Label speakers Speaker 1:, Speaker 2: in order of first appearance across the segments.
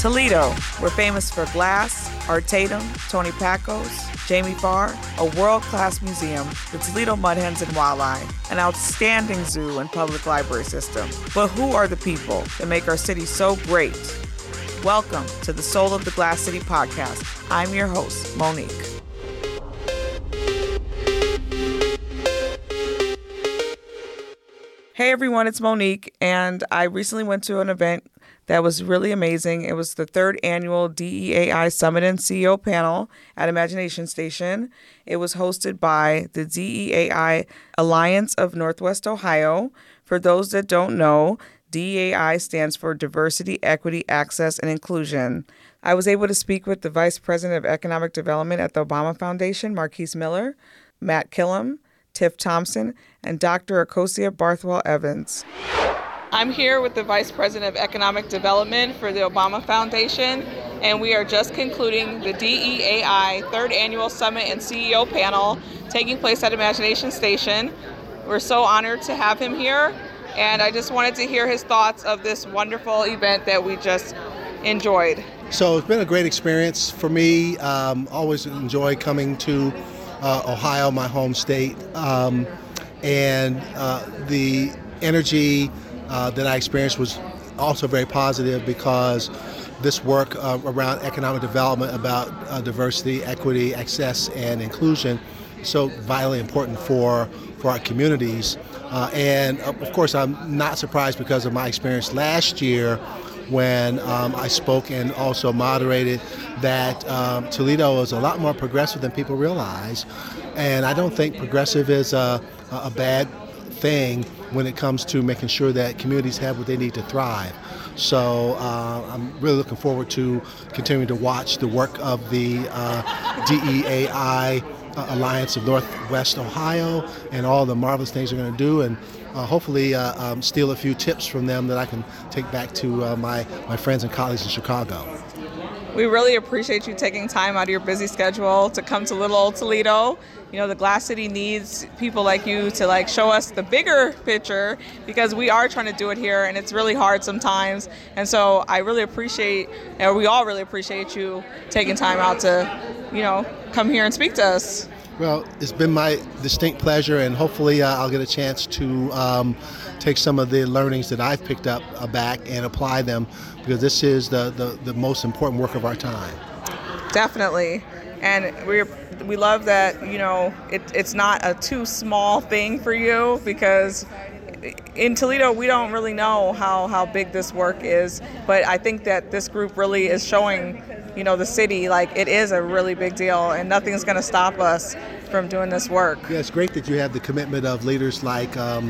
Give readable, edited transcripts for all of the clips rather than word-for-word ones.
Speaker 1: Toledo, we're famous for Glass, Art Tatum, Tony Pacos, Jamie Farr, a world-class museum, the Toledo Mud Hens and Walleye, an outstanding zoo and public library system. But who are the people that make our city so great? Welcome to the Soul of the Glass City podcast. I'm your host, Monique. Hey everyone, it's Monique, and I recently went to an event that was really amazing. It was the third annual DEAI Summit and CEO panel at Imagination Station. It was hosted by the DEAI Alliance of Northwest Ohio. For those that don't know, DEAI stands for Diversity, Equity, Access, and Inclusion. I was able to speak with the Vice President of Economic Development at the Obama Foundation, Marquise Miller, Matt Killam, Tiff Thompson, and Dr. Akosia Barthwell Evans. I'm here with the Vice President of Economic Development for the Obama Foundation, and we are just concluding the DEAI Third Annual Summit and CEO panel taking place at Imagination Station. We're so honored to have him here, and I just wanted to hear his thoughts of this wonderful event that we just enjoyed.
Speaker 2: So it's been a great experience for me. Always enjoy coming to Ohio, my home state, and the energy that I experienced was also very positive because this work around economic development, about diversity, equity, access, and inclusion is so vitally important for our communities. And of course, I'm not surprised because of my experience last year when I spoke and also moderated that Toledo is a lot more progressive than people realize. And I don't think progressive is a bad thing when it comes to making sure that communities have what they need to thrive. So I'm really looking forward to continuing to watch the work of the DEAI Alliance of Northwest Ohio and all the marvelous things they're going to do, and hopefully steal a few tips from them that I can take back to my friends and colleagues in Chicago.
Speaker 1: We really appreciate you taking time out of your busy schedule to come to little old Toledo. You know, the Glass City needs people like you to show us the bigger picture because we are trying to do it here and it's really hard sometimes. And so I really appreciate, and we all really appreciate you taking time out to, come here and speak to us.
Speaker 2: Well, it's been my distinct pleasure, and hopefully I'll get a chance to take some of the learnings that I've picked up back and apply them, because this is the most important work of our time.
Speaker 1: Definitely. And we love that, it's not a too small thing for you, because in Toledo, we don't really know how big this work is, but I think that this group really is showing, the city, it is a really big deal, and nothing's going to stop us from doing this work.
Speaker 2: Yeah, it's great that you have the commitment of leaders like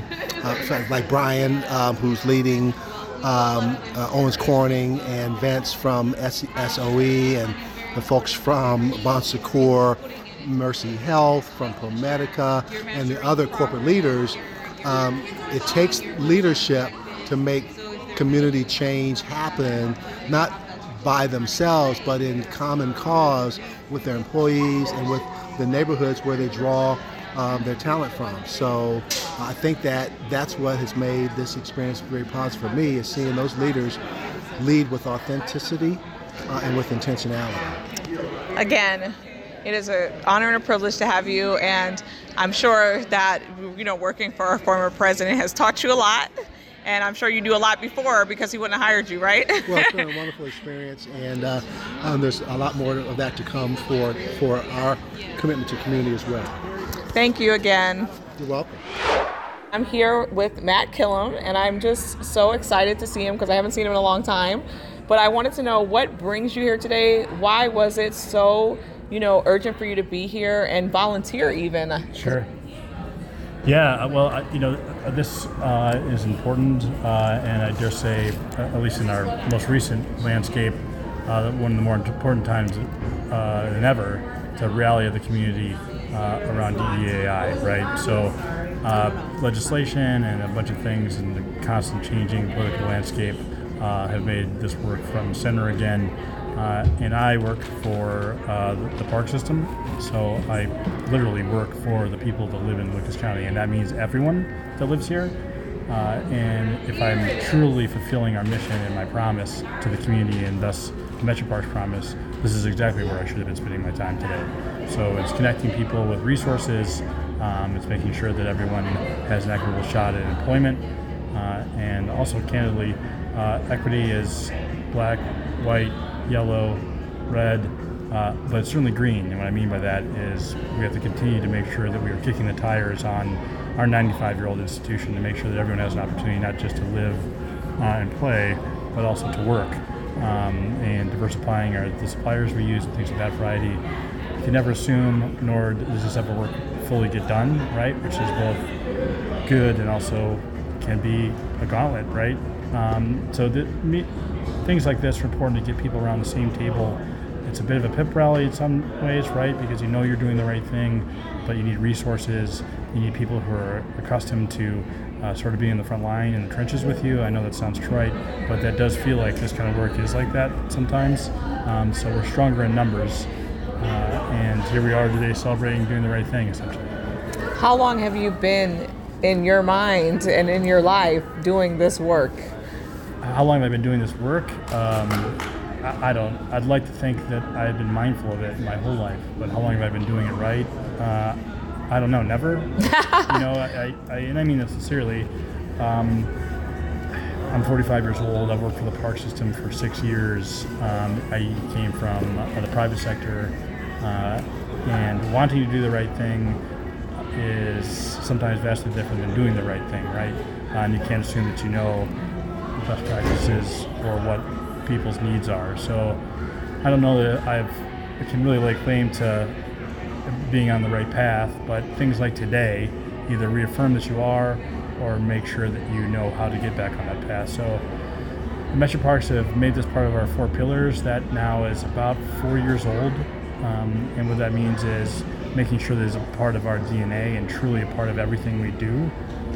Speaker 2: Brian, who's leading Owens Corning, and Vince from SOE, and the folks from Bon Secours, Mercy Health, from ProMedica, and the other corporate leaders. It takes leadership to make community change happen, not by themselves, but in common cause with their employees and with the neighborhoods where they draw their talent from. So I think that's what has made this experience very positive for me, is seeing those leaders lead with authenticity and with intentionality.
Speaker 1: Again, it is an honor and a privilege to have you, and I'm sure that, working for our former president has taught you a lot, and I'm sure you knew a lot before because he wouldn't have hired you, right?
Speaker 2: Well, it's been a wonderful experience, and there's a lot more of that to come for our commitment to community as well.
Speaker 1: Thank you again.
Speaker 2: You're welcome.
Speaker 1: I'm here with Matt Killam, and I'm just so excited to see him because I haven't seen him in a long time. But I wanted to know what brings you here today. Why was it so, urgent for you to be here and volunteer even?
Speaker 3: Sure. Yeah, well, this is important, and I dare say, at least in our most recent landscape, one of the more important times than ever, to rally the community around DEAI, right? So legislation and a bunch of things and the constant changing political landscape have made this work front and center again. And I work for the park system, so I literally work for the people that live in Lucas County, and that means everyone that lives here. And if I'm truly fulfilling our mission and my promise to the community, and thus the Metro Parks promise, this is exactly where I should have been spending my time today. So it's connecting people with resources. It's making sure that everyone has an equitable shot at employment. And also, candidly, equity is black, white, yellow, red, but it's certainly green. And what I mean by that is we have to continue to make sure that we are kicking the tires on our 95-year-old institution to make sure that everyone has an opportunity not just to live and play, but also to work. And diversifying the suppliers we use and things of that variety. You can never assume, nor does this ever work fully get done, right? Which is both good and also can be a gauntlet, right? So things like this are important to get people around the same table. It's a bit of a pep rally in some ways, right? Because you know you're doing the right thing, but you need resources. You need people who are accustomed to sort of being in the front line in the trenches with you. I know that sounds trite, but that does feel like this kind of work is like that sometimes. So we're stronger in numbers. And here we are today celebrating doing the right thing, essentially.
Speaker 1: How long have you been in your mind and in your life doing this work?
Speaker 3: How long have I been doing this work? I don't. I'd like to think that I've been mindful of it my whole life, but how long have I been doing it right? I don't know. Never. And I mean this sincerely. I'm 45 years old. I've worked for the park system for 6 years. I came from the private sector, and wanting to do the right thing is sometimes vastly different than doing the right thing, right? And you can't assume that you know the best practices or what people's needs are. So I don't know that I can really lay claim to being on the right path, but things like today either reaffirm that you are or make sure that you know how to get back on that path. So the Metro Parks have made this part of our 4 pillars that now is about 4 years old. And what that means is making sure that it's a part of our DNA and truly a part of everything we do.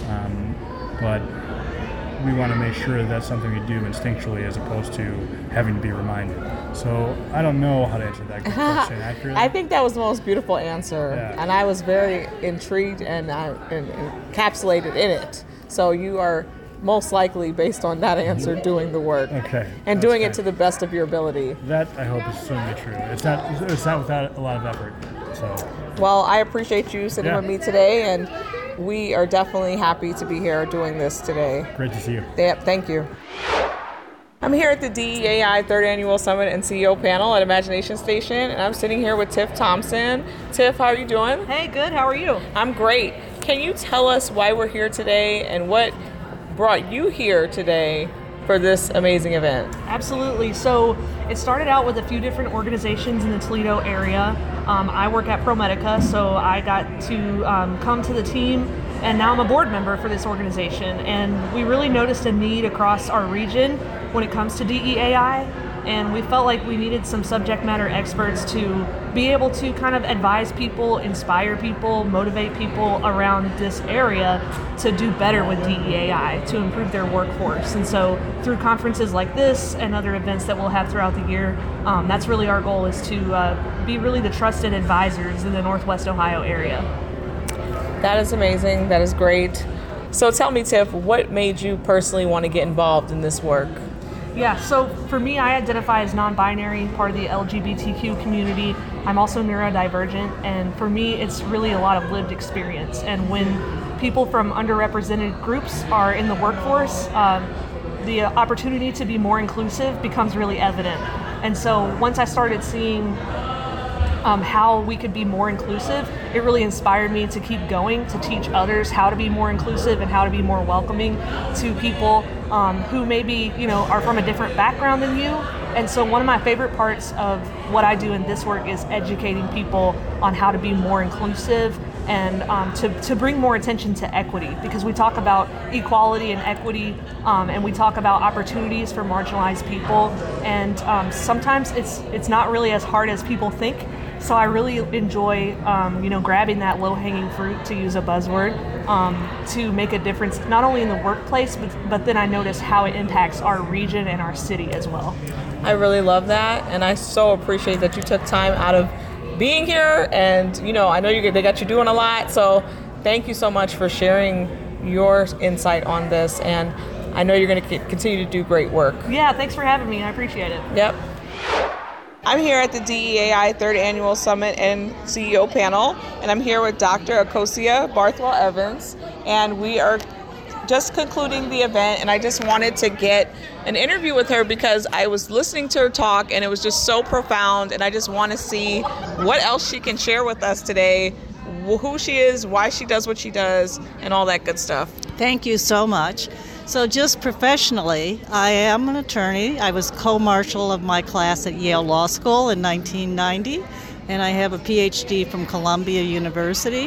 Speaker 3: But we want to make sure that's something we do instinctually as opposed to having to be reminded. So I don't know how to answer that question accurately.
Speaker 1: I think that was the most beautiful answer,
Speaker 3: Yeah.
Speaker 1: and I was very intrigued and encapsulated in it. So you are most likely, based on that answer, doing the work.
Speaker 3: Okay.
Speaker 1: And
Speaker 3: That's
Speaker 1: doing
Speaker 3: great.
Speaker 1: it to the best of your ability.
Speaker 3: That I hope is certainly true. It's not without a lot of effort. So
Speaker 1: Well, I appreciate you sitting
Speaker 3: Yeah.
Speaker 1: with me today, and we are definitely happy to be here doing this today.
Speaker 3: great to see you.
Speaker 1: Yep, thank you. I'm here at the DEAI 3rd Annual Summit and CEO panel at Imagination Station, and I'm sitting here with Tiff Thompson. Tiff, how are you doing?
Speaker 4: Hey, good. How are you?
Speaker 1: I'm great. Can you tell us why we're here today and what brought you here today for this amazing event?
Speaker 4: Absolutely. So it started out with a few different organizations in the Toledo area. I work at ProMedica, so I got to come to the team, and now I'm a board member for this organization. And we really noticed a need across our region when it comes to DEAI, and we felt like we needed some subject matter experts to be able to kind of advise people, inspire people, motivate people around this area to do better with DEAI, to improve their workforce. And so through conferences like this and other events that we'll have throughout the year, that's really our goal, is to be really the trusted advisors in the Northwest Ohio area.
Speaker 1: That is amazing. That is great. So tell me, Tiff, what made you personally want to get involved in this work?
Speaker 4: Yeah, so for me, I identify as non-binary, part of the LGBTQ community. I'm also neurodivergent, and for me, it's really a lot of lived experience. And when people from underrepresented groups are in the workforce, the opportunity to be more inclusive becomes really evident. And so once I started seeing how we could be more inclusive, it really inspired me to keep going, to teach others how to be more inclusive and how to be more welcoming to people who maybe, are from a different background than you. And so one of my favorite parts of what I do in this work is educating people on how to be more inclusive and to bring more attention to equity, because we talk about equality and equity, and we talk about opportunities for marginalized people, and sometimes it's not really as hard as people think. So I really enjoy, grabbing that low-hanging fruit, to use a buzzword, to make a difference not only in the workplace, but then I notice how it impacts our region and our city as well.
Speaker 1: I really love that, and I so appreciate that you took time out of being here. And I know they got you doing a lot, so thank you so much for sharing your insight on this, and I know you're going to continue to do great work.
Speaker 4: Yeah, thanks for having me. I appreciate it.
Speaker 1: Yep. I'm here at the DEAI 3rd Annual Summit and CEO panel, and I'm here with Dr. Akosia Barthwell Evans, and we are just concluding the event, and I just wanted to get an interview with her because I was listening to her talk, and it was just so profound, and I just want to see what else she can share with us today, who she is, why she does what she does, and all that good stuff.
Speaker 5: Thank you so much. So just professionally, I am an attorney. I was co-marshal of my class at Yale Law School in 1990, and I have a PhD from Columbia University.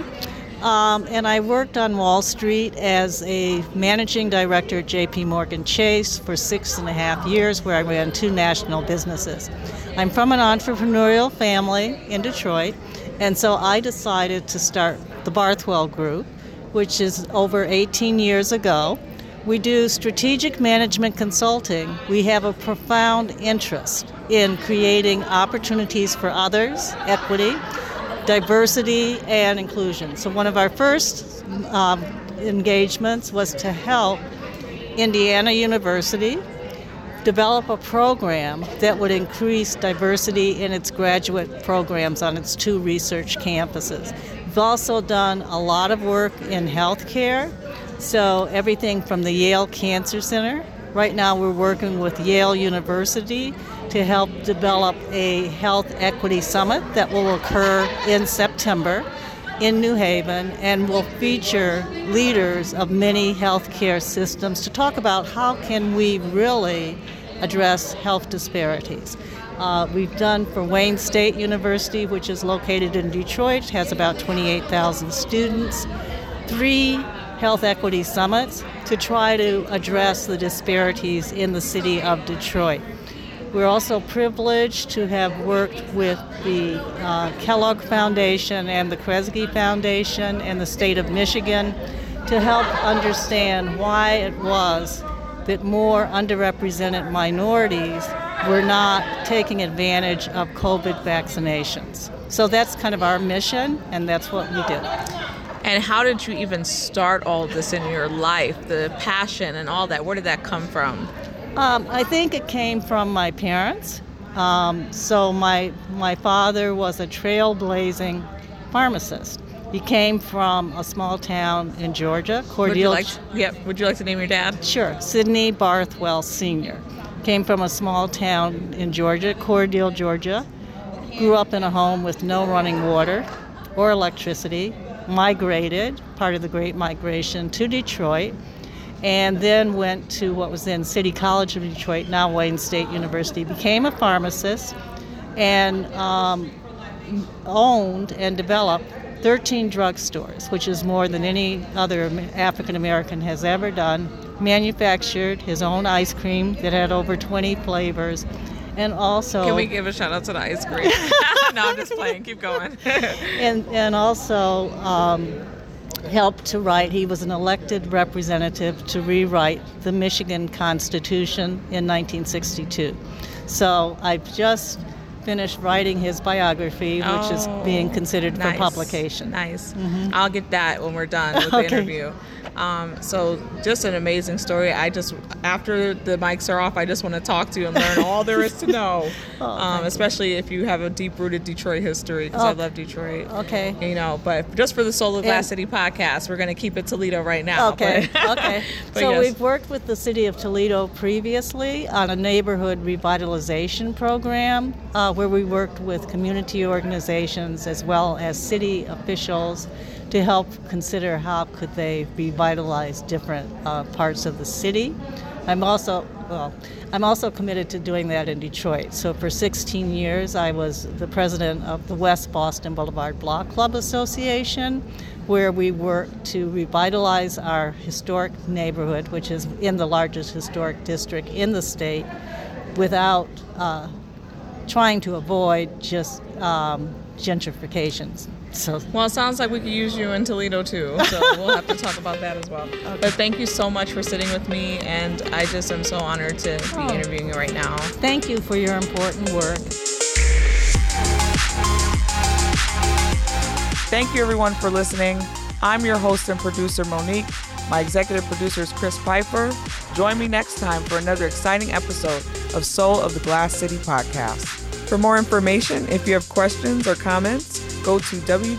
Speaker 5: And I worked on Wall Street as a managing director at J.P. Morgan Chase for 6.5 years, where I ran 2 national businesses. I'm from an entrepreneurial family in Detroit, and so I decided to start the Barthwell Group, which is over 18 years ago. We do strategic management consulting. We have a profound interest in creating opportunities for others, equity, diversity, and inclusion. So one of our first engagements was to help Indiana University develop a program that would increase diversity in its graduate programs on its 2 research campuses. We've also done a lot of work in healthcare. So everything from the Yale Cancer Center. Right now we're working with Yale University to help develop a health equity summit that will occur in September in New Haven and will feature leaders of many healthcare systems to talk about how can we really address health disparities. We've done for Wayne State University, which is located in Detroit, has about 28,000 students, 3 health equity summits to try to address the disparities in the city of Detroit. We're also privileged to have worked with the Kellogg Foundation and the Kresge Foundation and the state of Michigan to help understand why it was that more underrepresented minorities were not taking advantage of COVID vaccinations. So that's kind of our mission, and that's what we do.
Speaker 1: And how did you even start all this in your life, the passion and all that? Where did that come from?
Speaker 5: I think it came from my parents. So my father was a trailblazing pharmacist. He came from a small town in Georgia, Cordele.
Speaker 1: Would you like to name your dad?
Speaker 5: Sure, Sidney Barthwell Sr. Came from a small town in Georgia, Cordele, Georgia. Grew up in a home with no running water or electricity. Migrated, part of the Great Migration, to Detroit, and then went to what was then City College of Detroit, now Wayne State University, became a pharmacist, and owned and developed 13 drugstores, which is more than any other African American has ever done, manufactured his own ice cream that had over 20 flavors, and also...
Speaker 1: Can we give a shout out to the ice cream? No, I'm just playing. Keep going.
Speaker 5: and also helped to write, he was an elected representative to rewrite the Michigan Constitution in 1962. So I've just finished writing his biography, which is being considered for publication.
Speaker 1: Nice. Mm-hmm. I'll get that when we're done with the interview. So just an amazing story. After the mics are off, I just want to talk to you and learn all there is to know, especially if you have a deep-rooted Detroit history, because I love Detroit.
Speaker 5: Okay.
Speaker 1: But just for the Soul of Glass City podcast, we're going to keep it Toledo right now.
Speaker 5: Okay. Okay. So yes. We've worked with the city of Toledo previously on a neighborhood revitalization program where we worked with community organizations as well as city officials to help consider how could they revitalize different parts of the city. I'm also committed to doing that in Detroit. So for 16 years, I was the president of the West Boston Boulevard Block Club Association, where we worked to revitalize our historic neighborhood, which is in the largest historic district in the state, without trying to avoid just gentrifications.
Speaker 1: Well, it sounds like we could use you in Toledo too, so we'll have to talk about that as well. Okay. But thank you so much for sitting with me, and I just am so honored to be interviewing you right now.
Speaker 5: Thank you for your important work.
Speaker 1: Thank you everyone for listening. I'm your host and producer, Monique. My executive producer is Chris Pfeiffer. Join me next time for another exciting episode of Soul of the Glass City podcast. For more information, if you have questions or comments, go to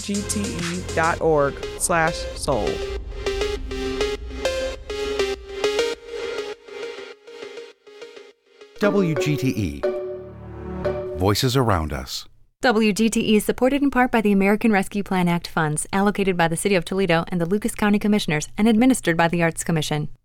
Speaker 1: wgte.org/soul.
Speaker 6: WGTE. Voices around us.
Speaker 7: WGTE is supported in part by the American Rescue Plan Act funds allocated by the City of Toledo and the Lucas County Commissioners and administered by the Arts Commission.